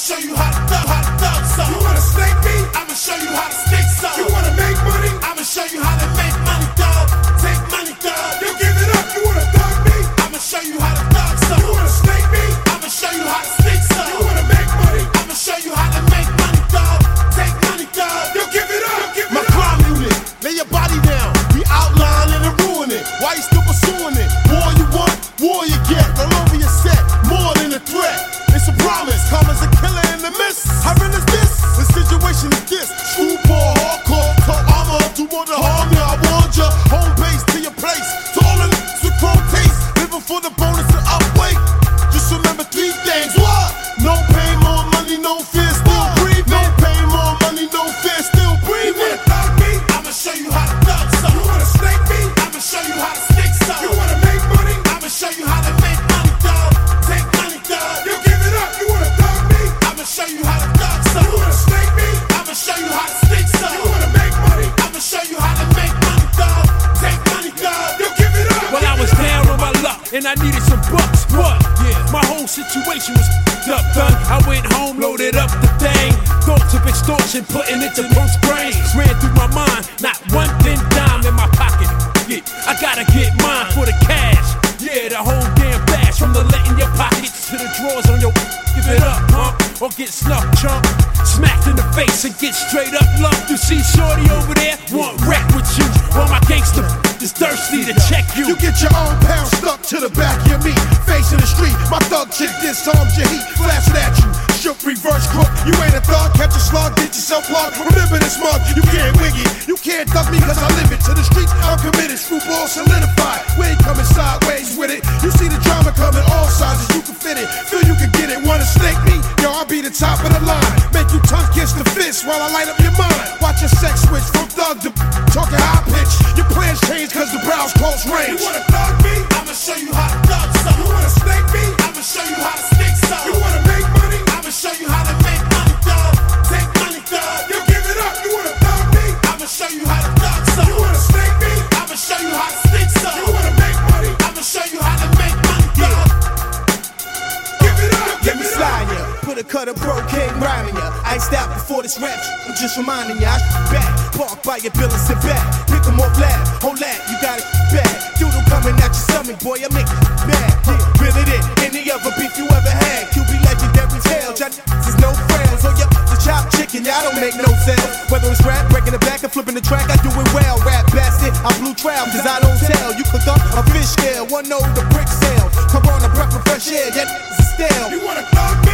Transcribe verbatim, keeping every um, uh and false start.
show you how to thug, how to thug some. You wanna snake me? I'ma show you how to snake some. You wanna make money? I'ma show you how to make money, dog. Take money, dog. You give it up. You wanna thug me? I'ma show you how to thug some. You wanna snake me? I'ma show you how to snake some. You wanna make money? I'ma show you how to make money, dog. Take money, dog. You give it up. Give it My up. crime unit, lay your body down. We outlining and ruin it. Why you still pursuing it? War you want, war you get. All over your set, more than a threat. It's a promise, karma's a killer in the mist. How real is this? The situation is this. Screwball, hardcore, cut armor. Do want to harm ya, I warned ya. Home base to your place. To all the niggas with chrome taste. Living for the bonus and upweight. Just remember three things. What? No pain, more money, no fear, still breathing. No pain, more money, no fear, still You breathing. wanna thug me? I'ma show you how to thug some. You wanna snake me? I'ma show you how to snake some. You wanna make money? I'ma show you how to make money, dog. Take money, dog. You give it up. You wanna thug me? I'ma show you how to thug some. You wanna snake me? I'ma show you how to snake some. You wanna make money? I'ma show you how to make money, dog. Take money, dog. You give it up. Well, I was down on my luck and I needed some bucks. What? Yeah, my whole situation was up, done. I went home, loaded up the thing. Thoughts of extortion, putting it to punk's brains. Ran through my mind, not one thin dime in my pocket. Yeah, I gotta get mine for the cash. Yeah, the whole damn bash. From the lit in your pockets to the drawers on your. Give it up, punk, or get snuffed, chump. Smacked in the face and get straight up lumped. You see Shorty over there, want wreck with you. While my gangster is thirsty to check you. You get your own pound stuck to the back of your meat. Facing the street, my thug chick disarms your heat. Flashing at you, shook, reverse crook. You ain't a thug, catch a slug, get yourself plugged. Remember this mug, you can't wig it. You can't thug me cause I live it. To the streets, I'm committed, screwball solidified. We ain't coming sideways with it. You see the drama coming all sizes, you can fit it. Feel you can get it, wanna snake me? Yo, I'll be the top of the line. Make you tongue kiss the fist while I light up your mind. Watch your sex switch from thug to talking high pitch. Your plans change cause the brow's close range. You wanna thug me? I'ma show you how to thug some. You wanna snake me? I'ma show you how to snake some. You wanna make money? I'ma show you how to make money, dog. Take money, dog. You give it up. You wanna thug me? I'ma show you how to thug some. You wanna snake me? I'ma show you how to snake some. You wanna make money? I'ma show you how to make money, dog. Give it up. Let me slide ya, put a cut of bro king rhyming ya. Iced out before this rap, I'm just reminding ya. I back, park by your bill and sit back. Pick 'em off lab, hold that, you got it bad. Doodle coming at your stomach, boy, I make it mad. Yeah, reel it in, any other beef you ever had. Q B legendary tale, y'all is no friends. So ya, the chopped chicken, y'all don't make no sense. Whether it's rap, breaking the back and flipping the track, I do it well. Rap bastard, I blue trout, cause I don't tell. You cook up a fish scale, one know the brick sale. Come on, a breath of fresh air, that is a stale. You wanna thug